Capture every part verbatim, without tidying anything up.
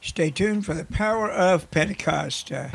Stay tuned for the power of Pentecost. Uh,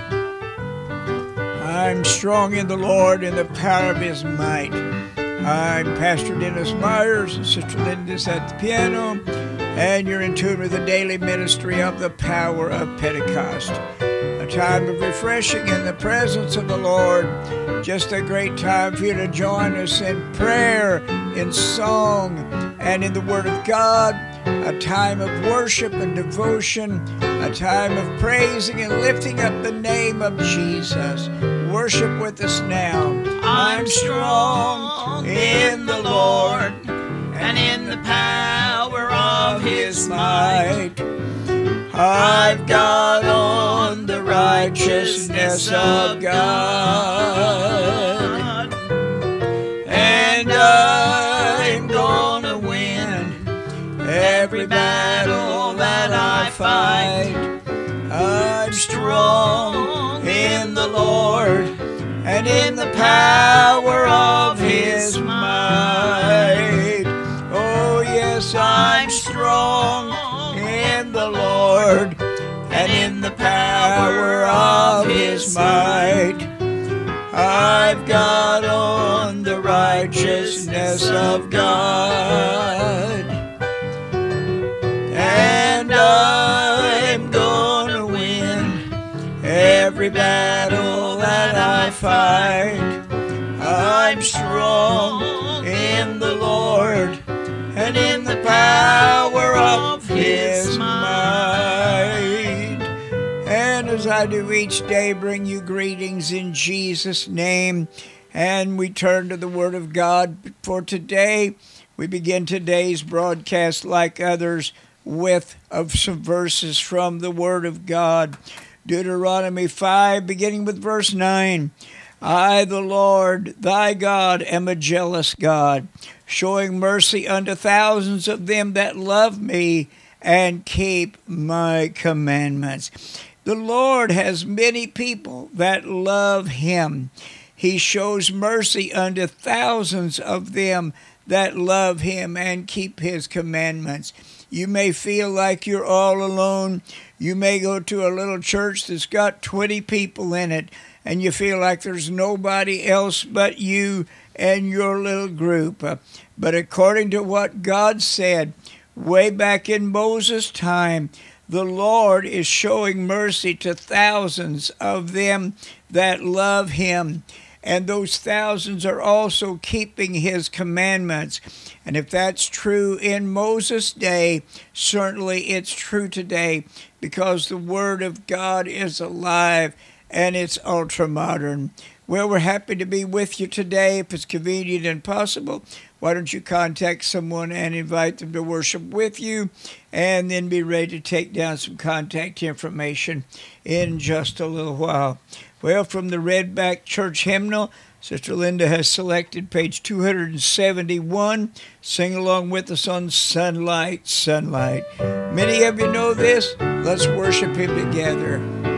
I'm strong in the Lord and the power of His might. I'm Pastor Dennis Myers, and Sister Linda's at the piano, and you're in tune with the daily ministry of the power of Pentecost. A time of refreshing in the presence of the Lord. Just a great time for you to join us in prayer, in song, and in the Word of God. A time of worship and devotion, a time of praising and lifting up the name of Jesus. Worship with us now. I'm strong in the Lord and in the power of His might. I've got on the righteousness of God, and I'm gonna win every battle that I fight. I'm strong in the Lord and in the power of His might. Oh yes, I'm strong in the Lord and in the power of His might. I've got on the righteousness of God, and I'm gonna win every battle that I fight. I'm strong in the Lord and in the power of His might. And as I do each day, bring you greetings in Jesus' name. And we turn to the Word of God for today. We begin today's broadcast, like others, with of some verses from the Word of God. Deuteronomy five, beginning with verse nine. I, the Lord, thy God, am a jealous God, showing mercy unto thousands of them that love me and keep my commandments. The Lord has many people that love Him. He shows mercy unto thousands of them that love Him and keep His commandments. You may feel like you're all alone. You may go to a little church that's got twenty people in it, and you feel like there's nobody else but you and your little group. Uh, but according to what God said way back in Moses' time, the Lord is showing mercy to thousands of them that love Him. And those thousands are also keeping His commandments. And if that's true in Moses' day, certainly it's true today, because the Word of God is alive and it's ultra-modern. Well, we're happy to be with you today. If it's convenient and possible, why don't you contact someone and invite them to worship with you, and then be ready to take down some contact information in just a little while. Well, from the Redback Church Hymnal, Sister Linda has selected page two seventy-one. Sing along with us on Sunlight, Sunlight. Many of you know this. Let's worship Him together.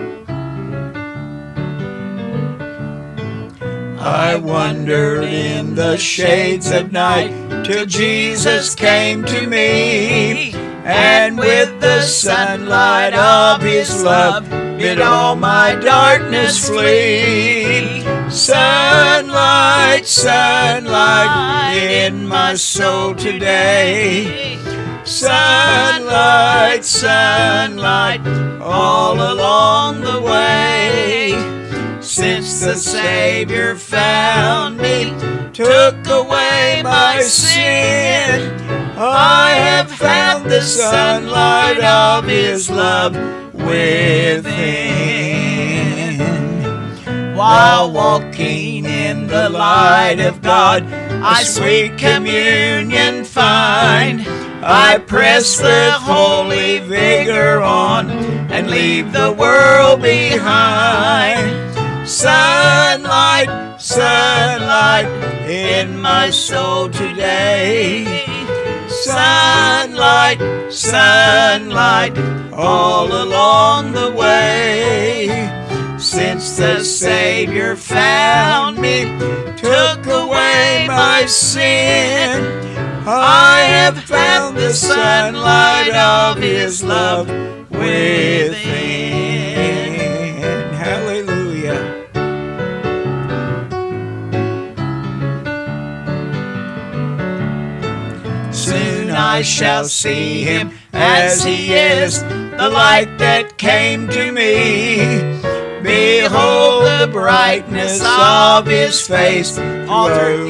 I wandered in the shades of night till Jesus came to me, and with the sunlight of His love bid all my darkness flee. Sunlight, sunlight in my soul today. Sunlight, sunlight all along the way. Since the Savior found me, took away my sin, I have found the sunlight of His love within. While walking in the light of God, I sweet communion find. I press with holy vigor on and leave the world behind. Sunlight, sunlight in my soul today. Sunlight, sunlight all along the way. since the Savior found me, took away my sin. I have found the sunlight of His love within. Hallelujah. Soon I shall see Him as He is, the light that came to me. Behold the brightness of His face all through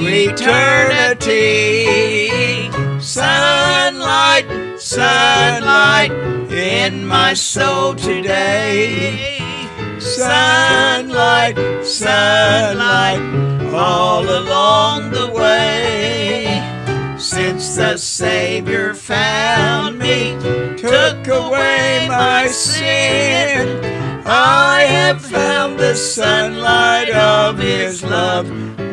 eternity. Sunlight, sunlight in my soul today. Sunlight, sunlight all along the way. Since the Savior found me, took away my sin, I have found the sunlight of His love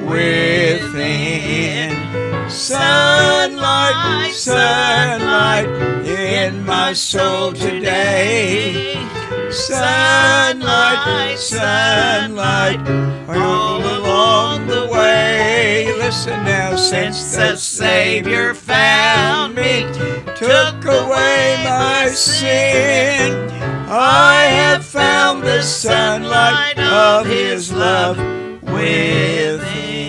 within. Sunlight, sunlight in my soul today. Sunlight, sunlight all along the way. Listen now. Since the Savior found me, took away my sin, I have found the sunlight of His love within.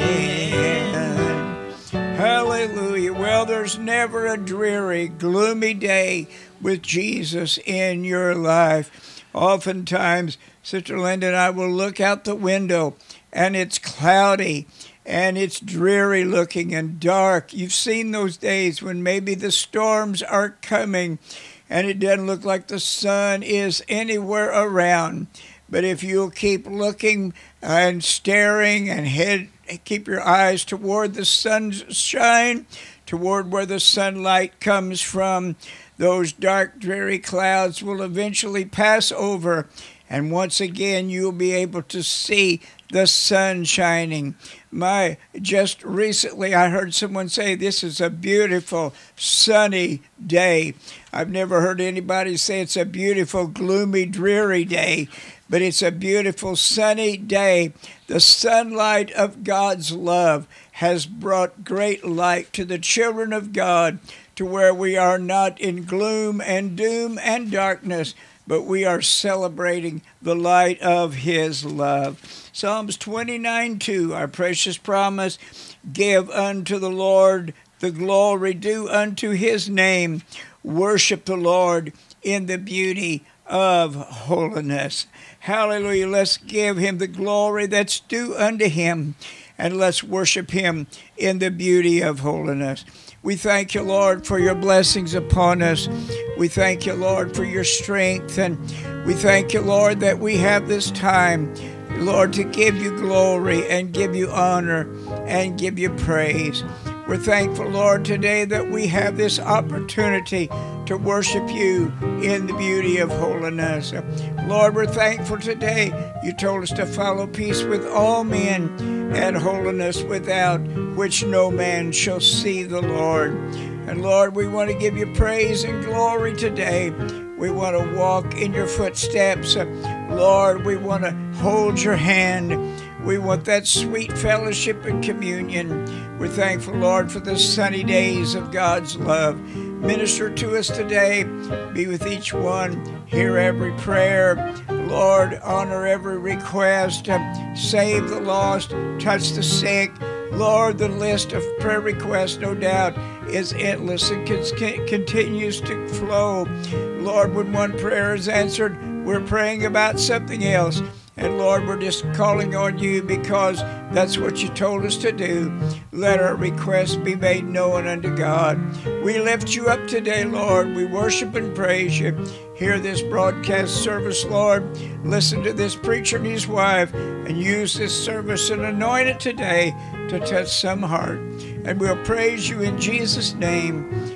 Hallelujah. Well, there's never a dreary, gloomy day with Jesus in your life. Oftentimes, Sister Linda and I will look out the window, and it's cloudy, and it's dreary looking and dark. You've seen those days when maybe the storms aren't coming, and it doesn't look like the sun is anywhere around. But if you'll keep looking and staring and head, keep your eyes toward the sunshine, toward where the sunlight comes from, those dark, dreary clouds will eventually pass over, and once again you'll be able to see the sun shining. My, just recently I heard someone say this is a beautiful sunny day. I've never heard anybody say it's a beautiful, gloomy, dreary day, but it's a beautiful sunny day. The sunlight of God's love has brought great light to the children of God, to where we are not in gloom and doom and darkness, but we are celebrating the light of His love. Psalms twenty-nine two, our precious promise, give unto the Lord the glory due unto His name. Worship the Lord in the beauty of holiness. Hallelujah. Let's give Him the glory that's due unto Him, and let's worship Him in the beauty of holiness. We thank you, Lord, for your blessings upon us. We thank you, Lord, for your strength. And we thank you, Lord, that we have this time, Lord, to give you glory and give you honor and give you praise. We're thankful, Lord, today that we have this opportunity to worship you in the beauty of holiness. Lord, we're thankful today. You told us to follow peace with all men and holiness without which no man shall see the Lord. And Lord, we want to give you praise and glory today. We want to walk in your footsteps. Lord, we want to hold your hand. We want that sweet fellowship and communion. We're thankful, Lord, for the sunny days of God's love. Minister to us today. Be with each one. Hear every prayer. Lord, honor every request. Save the lost. Touch the sick. Lord, the list of prayer requests, no doubt, is endless and con- continues to flow. Lord, when one prayer is answered, we're praying about something else. And Lord, we're just calling on you because that's what you told us to do. Let our requests be made known unto God. We lift you up today, Lord. We worship and praise you. Hear this broadcast service, Lord. Listen to this preacher and his wife and use this service and anoint it today to touch some heart. And we'll praise you in Jesus' name.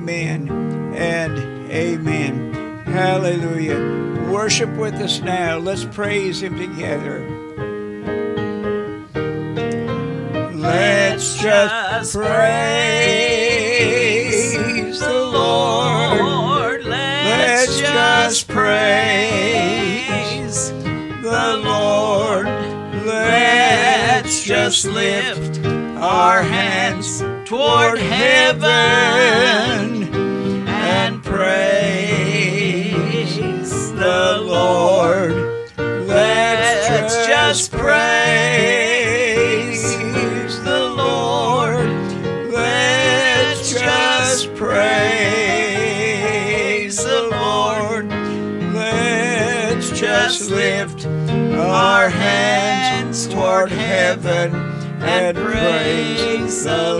Amen and amen. Hallelujah. Worship with us now. Let's praise him together. Let's just praise the Lord. Let's just praise the Lord. just lift our hands toward heaven and praise the Lord. Let's just praise the Lord. Let's just praise the Lord. Let's just lift our hands toward heaven and praise the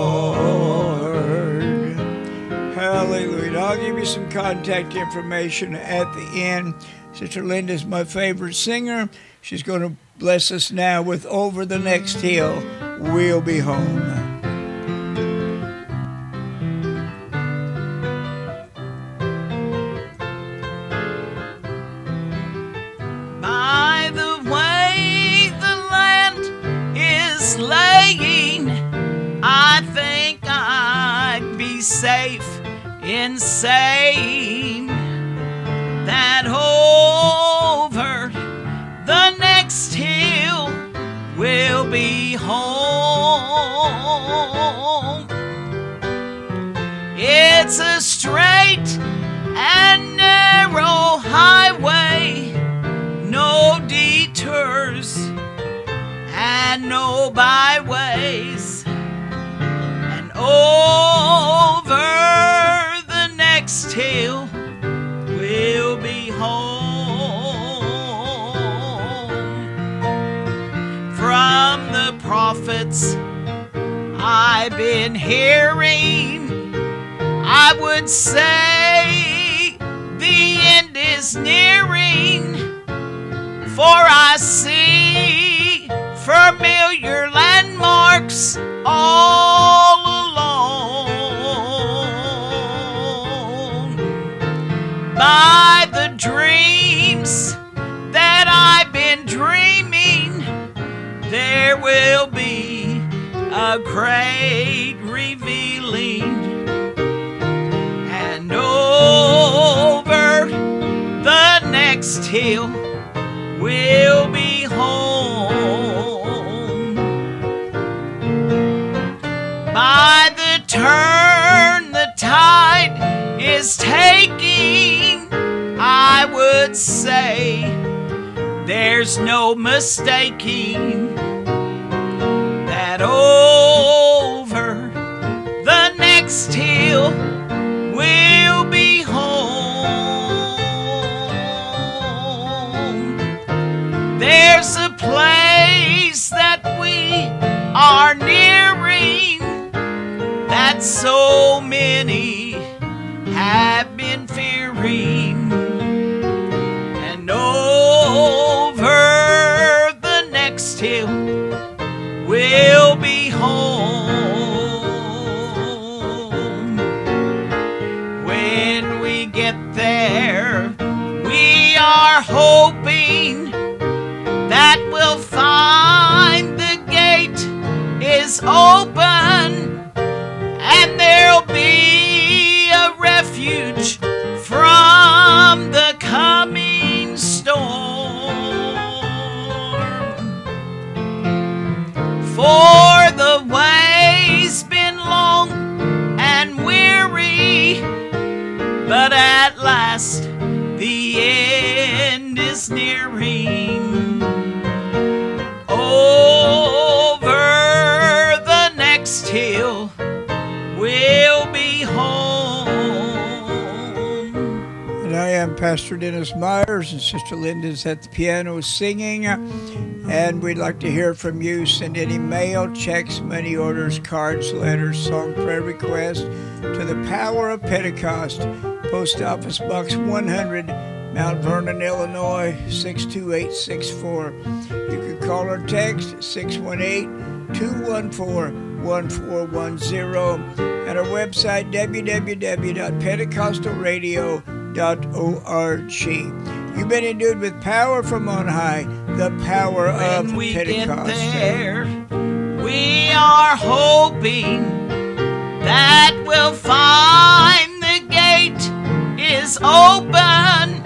Lord. Hallelujah. I'll give you some contact information at the end. Sister Linda is my favorite singer. She's going to bless us now with Over the Next Hill, We'll Be Home. By the way the land is laying, I think I'd be safe in saying that over the next hill we'll be home. It's a straight and narrow highway, no detours and no byways, and over the next hill we'll be home. From the prophets I've been hearing, I would say the end is nearing, for I see familiar landmarks all along. By the dreams that I've been dreaming, there will be a great revealing, and over the next hill we'll be home. By the turn the tide is taking, I would say there's no mistaking that over the next hill we'll be home. There's a place that we are nearing that so many have been fearing, and over the next hill we'll be home. When we get there, we are hoping that we'll find the gate is open and there'll be a refuge from the coming storm. For the way's been long and weary, but at last the end is nearing. Over the next hill we'll be home. And I am Pastor Dennis Myers, and Sister Linda's at the piano singing. And we'd like to hear from you. Send any mail, checks, money orders, cards, letters, song, prayer requests to the Power of Pentecost, Post Office Box one hundred, Mount Vernon, Illinois, six two eight six four. You can call or text six one eight, two one four, one four one zero, and our website w w w dot pentecostal radio dot org. You've been endued with power from on high, the power of when we Pentecost. Get there, we are hoping that we'll find the gate is open